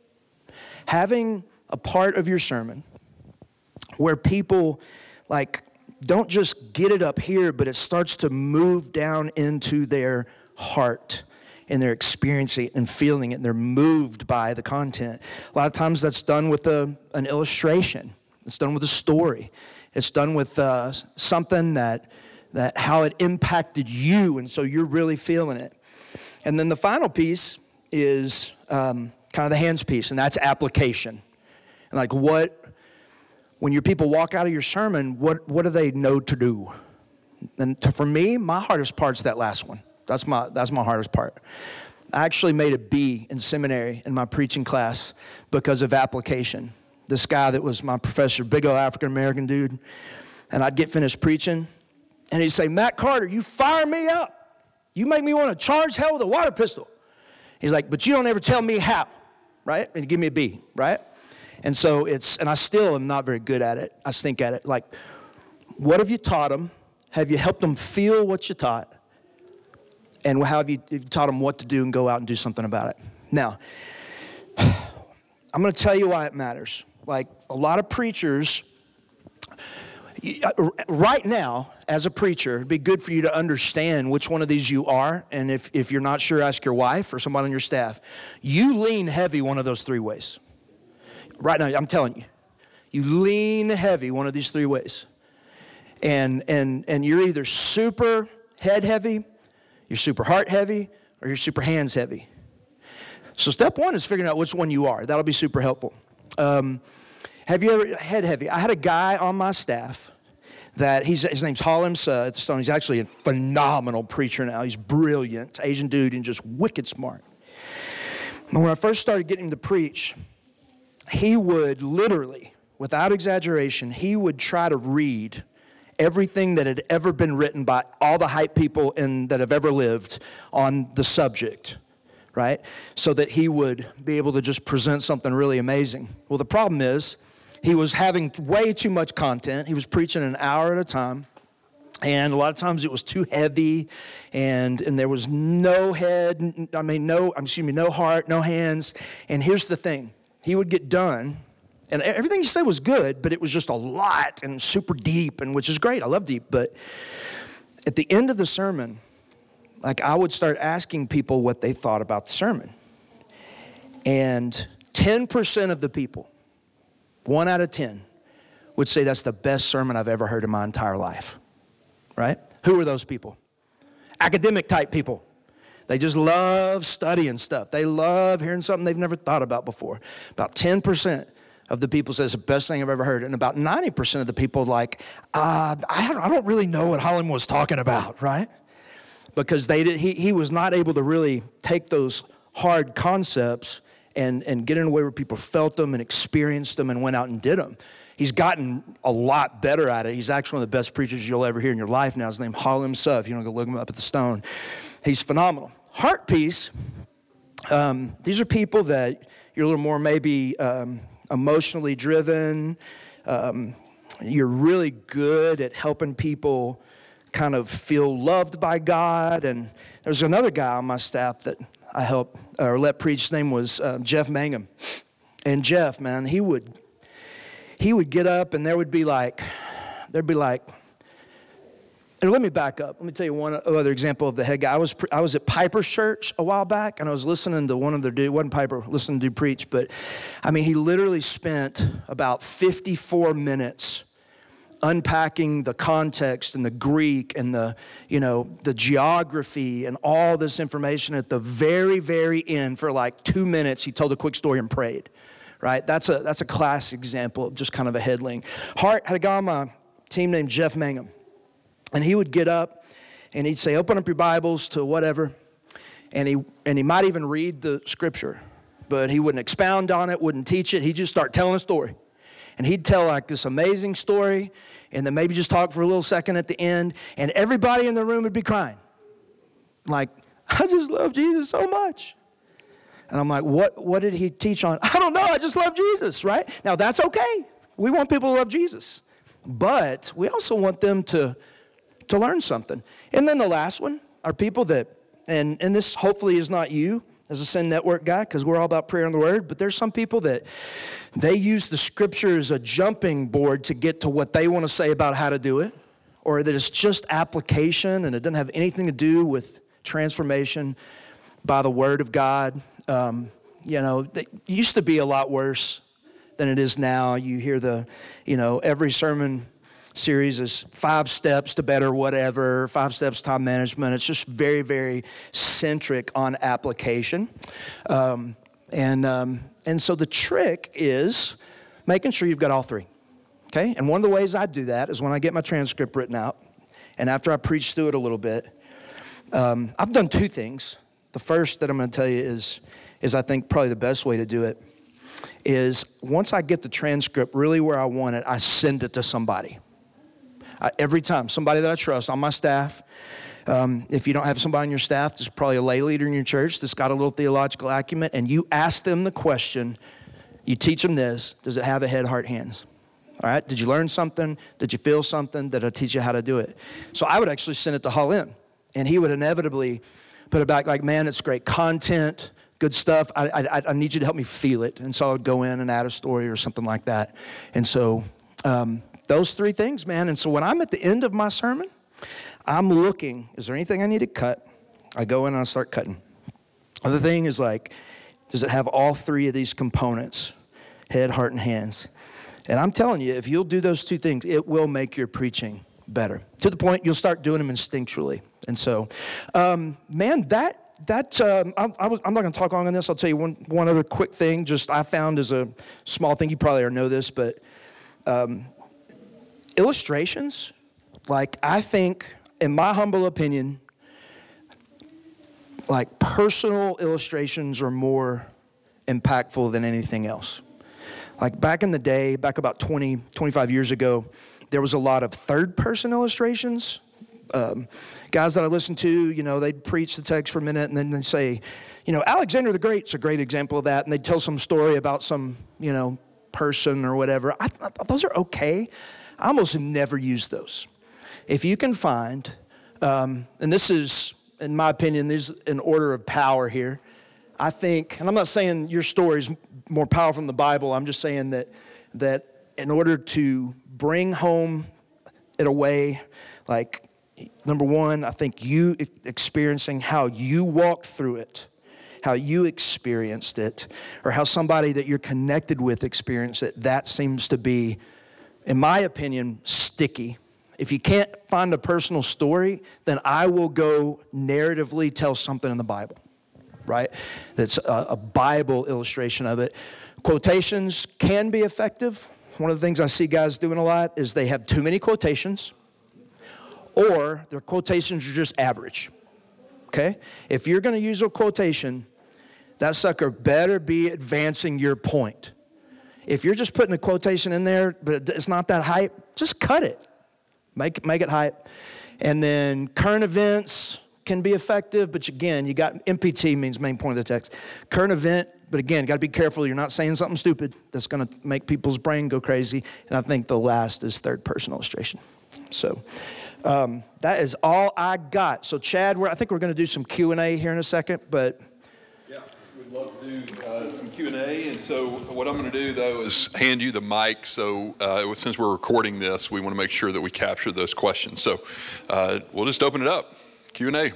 Having a part of your sermon where people like don't just get it up here, but it starts to move down into their heart. And they're experiencing it and feeling it, and they're moved by the content. A lot of times that's done with a, an illustration. It's done with a story. It's done with uh, something that, that how it impacted you, and so you're really feeling it. And then the final piece is um, kind of the hands piece, and that's application. And like what, when your people walk out of your sermon, what, what do they know to do? And to, for me, my hardest part's that last one. That's my that's my hardest part. I actually made a B in seminary in my preaching class because of application. This guy that was my professor, big old African-American dude, and I'd get finished preaching, and he'd say, Matt Carter, you fire me up. You make me want to charge hell with a water pistol. He's like, but you don't ever tell me how, right? And he'd give me a B, right? And so it's, and I still am not very good at it. I stink at it. Like, what have you taught them? Have you helped them feel what you taught? And how have you taught them what to do and go out and do something about it? Now, I'm going to tell you why it matters. Like a lot of preachers, right now, as a preacher, it'd be good for you to understand which one of these you are. And if, if you're not sure, ask your wife or somebody on your staff. You lean heavy one of those three ways. Right now, I'm telling you. You lean heavy one of these three ways. And, and, and you're either super head heavy, you're super heart heavy, or you're super hands heavy. So step one is figuring out which one you are. That'll be super helpful. Um, have you ever head heavy? I had a guy on my staff that he's his name's Halim Stone. He's actually a phenomenal preacher now. He's brilliant, Asian dude, and just wicked smart. And when I first started getting him to preach, he would literally, without exaggeration, he would try to read everything that had ever been written by all the hype people in, that have ever lived on the subject, right? So that he would be able to just present something really amazing. Well, the problem is he was having way too much content. He was preaching an hour at a time. And a lot of times it was too heavy, and, and there was no head, I mean, no, excuse me, no heart, no hands. And here's the thing. He would get done, and everything he said was good, but it was just a lot and super deep, and which is great. I love deep. But at the end of the sermon, like I would start asking people what they thought about the sermon. And ten percent of the people, one out of ten, would say that's the best sermon I've ever heard in my entire life. Right? Who are those people? Academic type people. They just love studying stuff. They love hearing something they've never thought about before. About ten percent of the people say it's the best thing I've ever heard. And about ninety percent of the people like, uh, I, don't, I don't really know what Halim was talking about, right? Because they did, he, he was not able to really take those hard concepts and, and get in a way where people felt them and experienced them and went out and did them. He's gotten a lot better at it. He's actually one of the best preachers you'll ever hear in your life now. His name is Halim Suf. You want to go look him up at the Stone. He's phenomenal. Heart piece, um, these are people that you're a little more maybe um, emotionally driven. Um, you're really good at helping people kind of feel loved by God. And there's another guy on my staff that I helped or let preach. His name was uh, Jeff Mangum. And Jeff, man, he would... he would get up and there would be like, there'd be like, and let me back up. Let me tell you one other example of the head guy. I was I was at Piper's church a while back, and I was listening to one of the dude, wasn't Piper, listening to dude preach, but I mean, he literally spent about fifty-four minutes unpacking the context and the Greek and the, you know, the geography and all this information. At the very, very end, for like two minutes, he told a quick story and prayed, right? That's a that's a classic example of just kind of a headling. Hart had a guy on my team named Jeff Mangum. And he would get up and he'd say, open up your Bibles to whatever. And he and he might even read the scripture, but he wouldn't expound on it, wouldn't teach it. He'd just start telling a story. And he'd tell like this amazing story and then maybe just talk for a little second at the end. And everybody in the room would be crying. Like, I just love Jesus so much. And I'm like, what, what did he teach on? I don't know, I just love Jesus, right? Now that's okay. We want people to love Jesus. But we also want them to to learn something. And then the last one are people that, and, and this hopefully is not you as a Send Network guy, because we're all about prayer and the word, but there's some people that they use the scripture as a jumping board to get to what they want to say about how to do it, or that it's just application and it doesn't have anything to do with transformation by the word of God. Um, you know, it used to be a lot worse than it is now. You hear the, you know, every sermon series is five steps to better whatever, five steps time management. It's just very, very centric on application. Um, and um, and so the trick is making sure you've got all three, okay? And one of the ways I do that is when I get my transcript written out, and after I preach through it a little bit, um, I've done two things. The first that I'm going to tell you is, is I think probably the best way to do it, is once I get the transcript really where I want it, I send it to somebody. I, every time, somebody that I trust on my staff. Um, if you don't have somebody on your staff, there's probably a lay leader in your church that's got a little theological acumen, and you ask them the question, you teach them this, does it have a head, heart, hands? All right, did you learn something? Did you feel something? Did I teach you how to do it? So I would actually send it to Halim, and he would inevitably put it back like, man, it's great content, good stuff. I, I, I need you to help me feel it. And so I would go in and add a story or something like that. And so um, those three things, man. And so when I'm at the end of my sermon, I'm looking, is there anything I need to cut? I go in and I start cutting. Other thing is like, does it have all three of these components? Head, heart, and hands. And I'm telling you, if you'll do those two things, it will make your preaching better. To the point, you'll start doing them instinctually. And so, um, man, that, that um, I, I was, I'm not going to talk long on this. I'll tell you one, one other quick thing, just I found as a small thing. You probably already know this, but um, illustrations, like I think, in my humble opinion, like personal illustrations are more impactful than anything else. Like back in the day, back about twenty, twenty-five years ago, there was a lot of third-person illustrations. Um, guys that I listened to, you know, they'd preach the text for a minute and then they'd say, you know, Alexander the Great's a great example of that. And they'd tell some story about some, you know, person or whatever. I, I, those are okay. I almost never use those. If you can find, um, and this is, in my opinion, there's an order of power here. I think, and I'm not saying your story is more powerful than the Bible. I'm just saying that that in order to bring home it away, like, number one, I think you experiencing how you walked through it, how you experienced it, or how somebody that you're connected with experienced it, that seems to be, in my opinion, sticky. If you can't find a personal story, then I will go narratively tell something in the Bible, right? That's a, a Bible illustration of it. Quotations can be effective. One of the things I see guys doing a lot is they have too many quotations, or their quotations are just average, okay? If you're going to use a quotation, that sucker better be advancing your point. If you're just putting a quotation in there, but it's not that hype, just cut it. Make, make it hype. And then current events can be effective, but again, you got, M P T means main point of the text. Current event, but again, got to be careful. You're not saying something stupid that's going to make people's brain go crazy. And I think the last is third person illustration. So um, that is all I got. So Chad, we're, I think we're going to do some Q and A here in a second, but yeah, we'd love to do uh, some Q and A, and so what I'm going to do, though, is hand you the mic. So uh, since we're recording this, we want to make sure that we capture those questions. So uh, we'll just open it up. Q and A.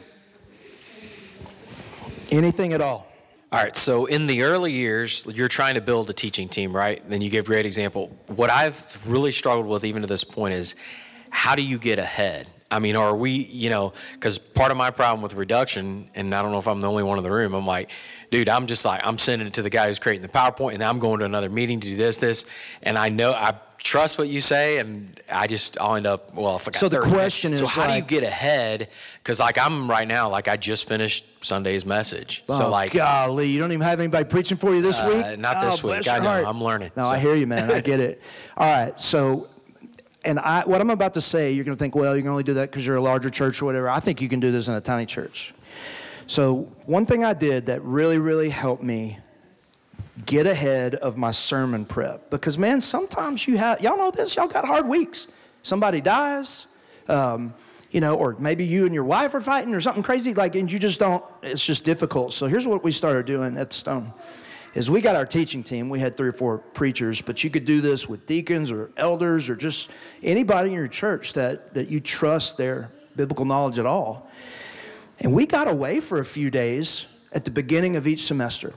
Anything at all. All right, so in the early years, you're trying to build a teaching team, right? Then you give a great example. What I've really struggled with even to this point is, how do you get ahead? I mean, are we, you know, because part of my problem with reduction, and I don't know if I'm the only one in the room, I'm like, dude, I'm just like, I'm sending it to the guy who's creating the PowerPoint, and I'm going to another meeting to do this, this, and I know, I trust what you say, and I just, I'll end up, well, if I got So the thirty question minutes. is, so how like, do you get ahead? Because like I'm right now, like I just finished Sunday's message. Oh, so like, golly, you don't even have anybody preaching for you this uh, week? not this Oh, week. bless your I know, heart. I'm learning. No, so. I hear you, man. I get it. All right, so, and I, what I'm about to say, you're going to think, well, you can only do that because you're a larger church or whatever. I think you can do this in a tiny church. So one thing I did that really, really helped me get ahead of my sermon prep, because, man, sometimes you have, y'all know this, y'all got hard weeks. Somebody dies, um, you know, or maybe you and your wife are fighting or something crazy, like, and you just don't, it's just difficult. So here's what we started doing at the Stone. Is we got our teaching team. We had three or four preachers, but you could do this with deacons or elders or just anybody in your church that, that you trust their biblical knowledge at all. And we got away for a few days at the beginning of each semester.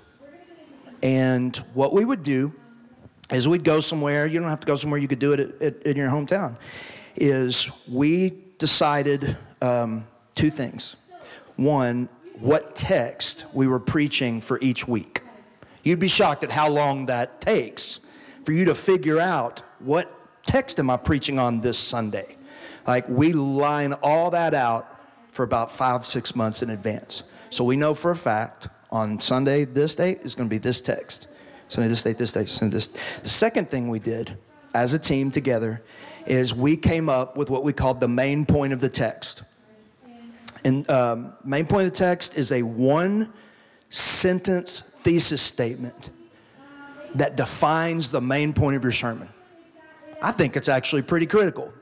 And what we would do is we'd go somewhere. You don't have to go somewhere. You could do it at, at, in your hometown. Is we decided um, two things. One, what text we were preaching for each week. You'd be shocked at how long that takes for you to figure out what text am I preaching on this Sunday. Like, we line all that out for about five, six months in advance. So we know for a fact on Sunday, this date is going to be this text. Sunday, this date, this date, Sunday, this. The second thing we did as a team together is we came up with what we called the main point of the text. And um, main point of the text is a one sentence thesis statement that defines the main point of your sermon. I think it's actually pretty critical.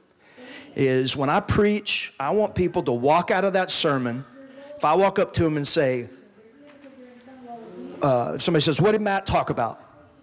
Is when I preach, I want people to walk out of that sermon. If I walk up to them and say, uh, if somebody says, what did Matt talk about?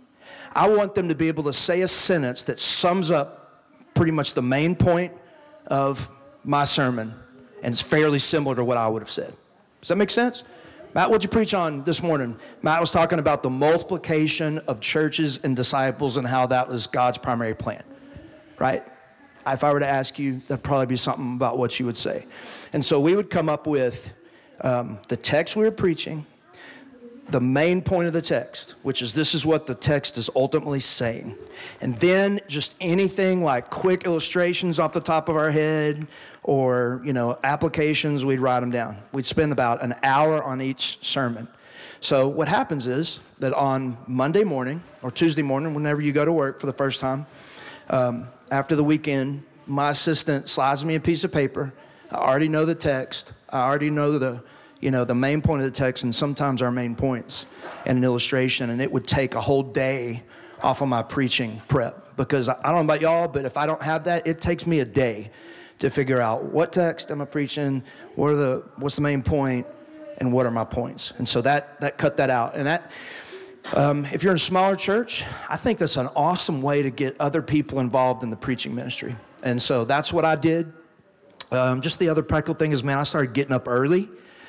I want them to be able to say a sentence that sums up pretty much the main point of my sermon, and it's fairly similar to what I would have said. Does that make sense? Matt, what'd you preach on this morning? Matt was talking about the multiplication of churches and disciples and how that was God's primary plan, right? If I were to ask you, that'd probably be something about what you would say. And so we would come up with um, the text we were preaching, the main point of the text, which is this is what the text is ultimately saying. And then just anything like quick illustrations off the top of our head or, you know, applications, we'd write them down. We'd spend about an hour on each sermon. So what happens is that on Monday morning or Tuesday morning, whenever you go to work for the first time, um, after the weekend, my assistant slides me a piece of paper. I already know the text. I already know the, you know, the main point of the text and sometimes our main points and an illustration. And it would take a whole day off of my preaching prep because I don't know about y'all, but if I don't have that, it takes me a day to figure out what text am I preaching, what are the, what's the main point, and what are my points. And so that that cut that out. And that, um, if you're in a smaller church, I think that's an awesome way to get other people involved in the preaching ministry. And so that's what I did. Um, just the other practical thing is, man, I started getting up early.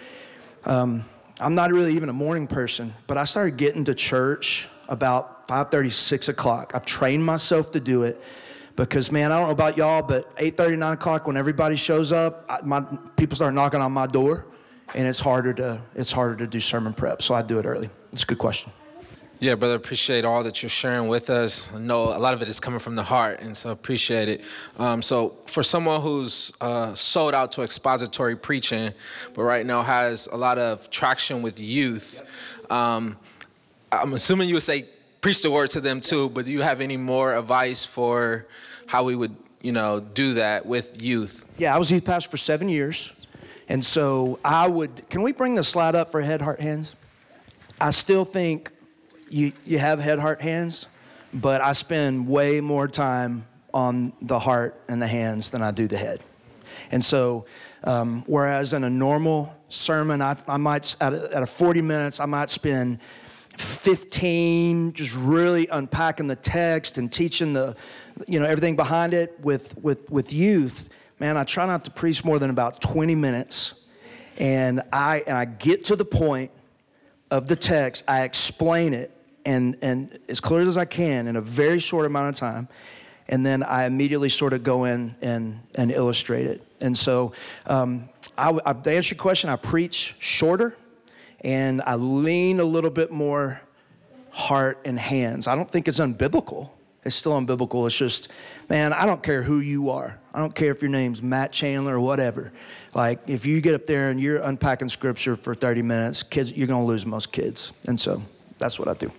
Um, I'm not really even a morning person, but I started getting to church about five thirty, six o'clock. I've trained myself to do it because, man, I don't know about y'all, but eight thirty, nine o'clock when everybody shows up, I, my people start knocking on my door, and it's harder to it's harder to do sermon prep. So I do it early. It's a good question. Yeah, brother, appreciate all that you're sharing with us. I know a lot of it is coming from the heart, and so appreciate it. Um, so for someone who's uh, sold out to expository preaching, but right now has a lot of traction with youth, um, I'm assuming you would say preach the word to them too, but do you have any more advice for how we would, you know, do that with youth? Yeah, I was youth pastor for seven years, and so I would, can we bring the slide up for head, heart, hands? I still think You you have head, heart, hands, but I spend way more time on the heart and the hands than I do the head. And so, um, whereas in a normal sermon, I, I might, at a, at a forty minutes, I might spend fifteen just really unpacking the text and teaching the, you know, everything behind it with, with, with youth. Man, I try not to preach more than about twenty minutes. And I, and I get to the point of the text, I explain it, and, and as clear as I can in a very short amount of time, and then I immediately sort of go in and, and illustrate it. And so um, I, I, to answer your question, I preach shorter, and I lean a little bit more heart and hands. I don't think it's unbiblical. It's still unbiblical. It's just, man, I don't care who you are. I don't care if your name's Matt Chandler or whatever. Like, if you get up there and you're unpacking scripture for thirty minutes, kids, you're going to lose most kids. And so that's what I do.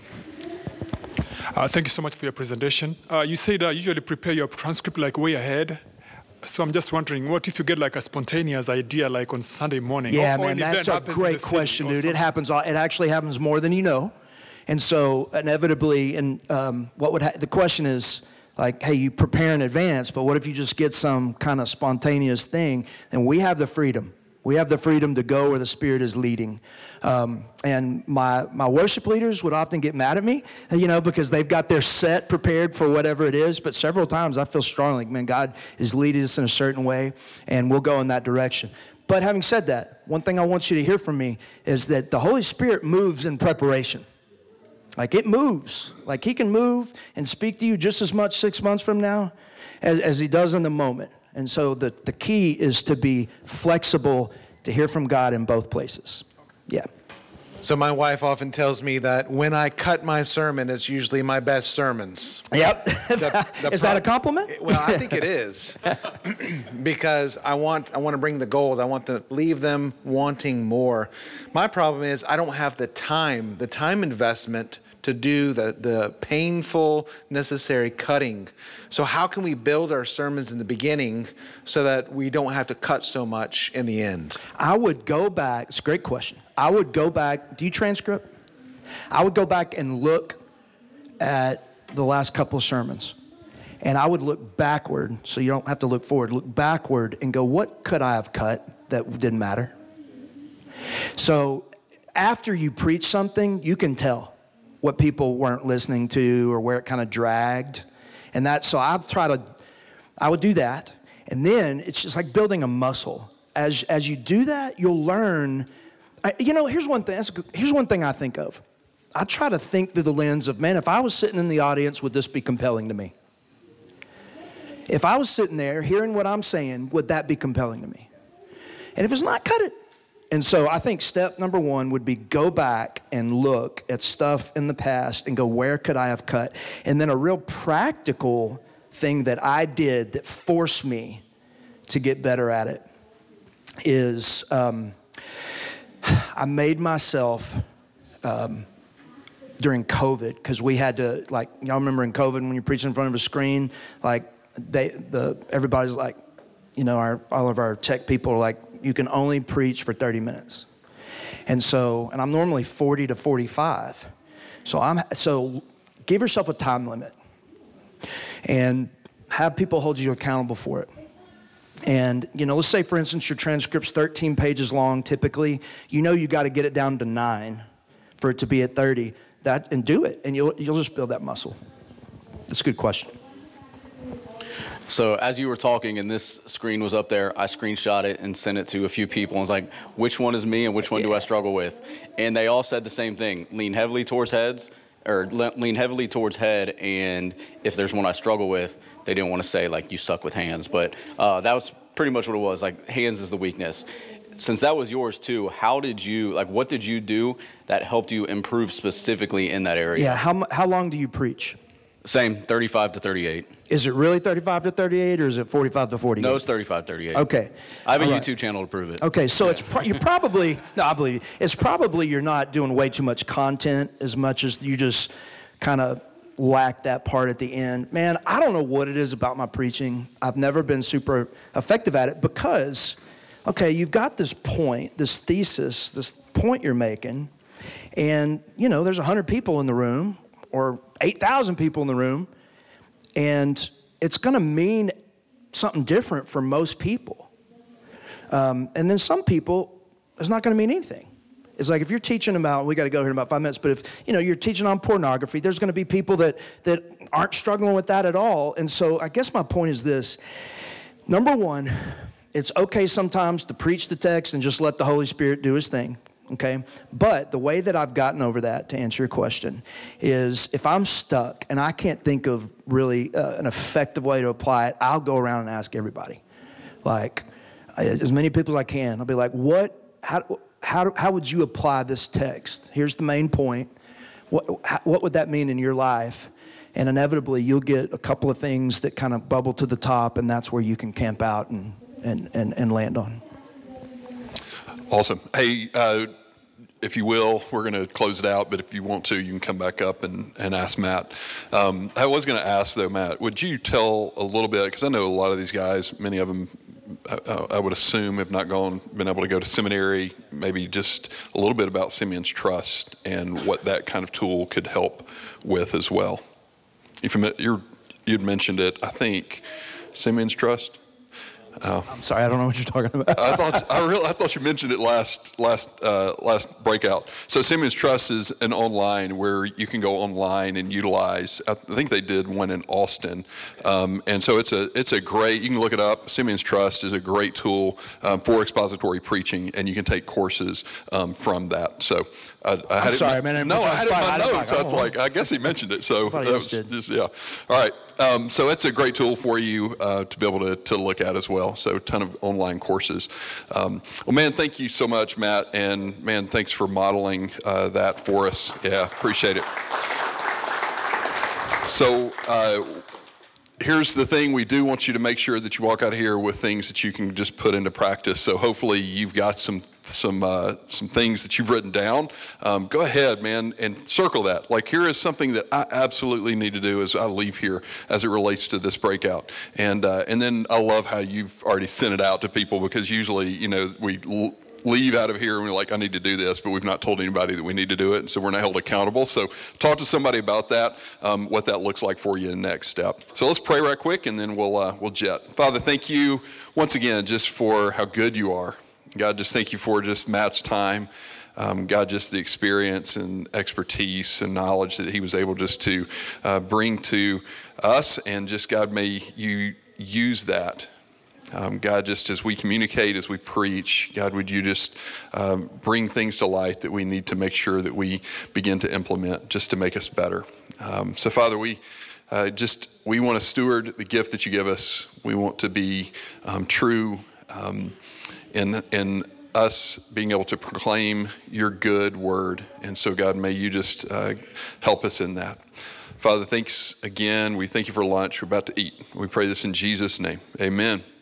Uh, thank you so much for your presentation. Uh, you said uh, usually prepare your transcript like way ahead. So I'm just wondering, what if you get like a spontaneous idea like on Sunday morning? Yeah, or, or man, that's a great question, dude. It happens. It actually happens more than you know. And so inevitably, and um, what would ha- the question is like, hey, you prepare in advance, but what if you just get some kind of spontaneous thing? And we have the freedom. We have the freedom to go where the Spirit is leading. Um, and my my worship leaders would often get mad at me, you know, because they've got their set prepared for whatever it is. But several times I feel strongly, man, God is leading us in a certain way, and we'll go in that direction. But having said that, one thing I want you to hear from me is that the Holy Spirit moves in preparation. Like, it moves. Like, he can move and speak to you just as much six months from now as, as he does in the moment. And so the, the key is to be flexible to hear from God in both places. Yeah. So my wife often tells me that when I cut my sermon, it's usually my best sermons. Yep. The, the is that a compliment? Well, I think it is. Because I want I want to bring the gold. I want to leave them wanting more. My problem is I don't have the time, the time investment to do the, the painful, necessary cutting. So how can we build our sermons in the beginning so that we don't have to cut so much in the end? I would go back. It's a great question. I would go back. Do you transcript? I would go back and look at the last couple of sermons. And I would look backward, so you don't have to look forward. Look backward and go, what could I have cut that didn't matter? So after you preach something, you can tell what people weren't listening to or where it kind of dragged. And that, so I've tried to, I would do that. And then it's just like building a muscle. As as you do that, you'll learn. I, you know, here's one thing. That's a good, here's one thing I think of. I try to think through the lens of, man, if I was sitting in the audience, would this be compelling to me? If I was sitting there hearing what I'm saying, would that be compelling to me? And if it's not, cut it. And so I think step number one would be go back and look at stuff in the past and go, where could I have cut? And then a real practical thing that I did that forced me to get better at it is um, I made myself, um, during COVID, because we had to, like, y'all remember in COVID when you're preaching in front of a screen, like, they, the everybody's like, you know, our all of our tech people are like, you can only preach for thirty minutes. And so, and I'm normally forty to forty-five. So I'm, so give yourself a time limit and have people hold you accountable for it. And, you know, let's say, for instance, your transcript's thirteen pages long typically. You know you got to get it down to nine for it to be at thirty. That, and do it, and you'll you'll just build that muscle. That's a good question. So as you were talking and this screen was up there, I screenshot it and sent it to a few people and was like, which one is me and which one do I struggle with? And they all said the same thing, lean heavily towards heads, or le- lean heavily towards head, and if there's one I struggle with, they didn't want to say, like, you suck with hands. But uh, that was pretty much what it was, like, hands is the weakness. Since that was yours too, how did you, like, what did you do that helped you improve specifically in that area? Yeah, how how long do you preach? Same, thirty-five to thirty-eight. Is it really thirty-five to thirty-eight, or is it forty-five to forty-eight? No, it's thirty-five, thirty-eight. Okay. I have a All right. YouTube channel to prove it. Okay, so it's pro- you probably, no, I believe you. It's probably you're not doing way too much content as much as you just kind of lack that part at the end. Man, I don't know what it is about my preaching. I've never been super effective at it because, okay, you've got this point, this thesis, this point you're making, and, you know, there's one hundred people in the room or eight thousand people in the room, and it's going to mean something different for most people. Um, and then some people, it's not going to mean anything. It's like if you're teaching about, we got to go here in about five minutes, but if, you know, you're teaching on pornography, there's going to be people that, that aren't struggling with that at all. And so I guess my point is this. Number one, it's okay sometimes to preach the text and just let the Holy Spirit do his thing, okay? But the way that I've gotten over that, to answer your question, is if I'm stuck and I can't think of really uh, an effective way to apply it, I'll go around and ask everybody. Like, as many people as I can. I'll be like, what, how, How, how would you apply this text? Here's the main point. What, what would that mean in your life? And inevitably, you'll get a couple of things that kind of bubble to the top, and that's where you can camp out and, and, and, and land on. Awesome. Hey, uh, if you will, we're going to close it out, but if you want to, you can come back up and, and ask Matt. Um, I was going to ask, though, Matt, would you tell a little bit, because I know a lot of these guys, many of them, I, I would assume have not gone, been able to go to seminary, maybe just a little bit about Simeon's Trust and what that kind of tool could help with as well. If you're, you'd mentioned it, I think, Simeon's Trust. Uh, I'm sorry, I don't know what you're talking about. I thought I really I thought you mentioned it last last uh, last breakout. So Simeon's Trust is an online where you can go online and utilize. I think they did one in Austin, um, and so it's a it's a great. You can look it up. Simeon's Trust is a great tool um, for expository preaching, and you can take courses um, from that. So I, I had I'm it, sorry, man. No, I had it in my I notes. I was like, I guess he mentioned it. So that was did. just yeah. All right. Um, so it's a great tool for you uh, to be able to to look at as well. So a ton of online courses. Um, well, man, thank you so much, Matt. And man, thanks for modeling uh, that for us. Yeah, appreciate it. So uh, here's the thing. We do want you to make sure that you walk out of here with things that you can just put into practice. So hopefully you've got some some uh, some things that you've written down. Um, go ahead, man, and circle that. Like, here is something that I absolutely need to do as I leave here as it relates to this breakout. And uh, and then I love how you've already sent it out to people, because usually, you know, we l- leave out of here and we're like, I need to do this, but we've not told anybody that we need to do it, and so we're not held accountable. So talk to somebody about that, um, what that looks like for you in the next step. So let's pray right quick, and then we'll uh, we'll jet. Father, thank you once again just for how good you are. God, just thank you for just Matt's time. Um, God, just the experience and expertise and knowledge that he was able just to uh, bring to us. And just, God, may you use that. Um, God, just as we communicate, as we preach, God, would you just um, bring things to light that we need to make sure that we begin to implement just to make us better. Um, so, Father, we uh, just, we want to steward the gift that you give us. We want to be um, true um, in in us being able to proclaim your good word. And so, God, may you just uh, help us in that. Father, thanks again. We thank you for lunch. We're about to eat. We pray this in Jesus' name. Amen.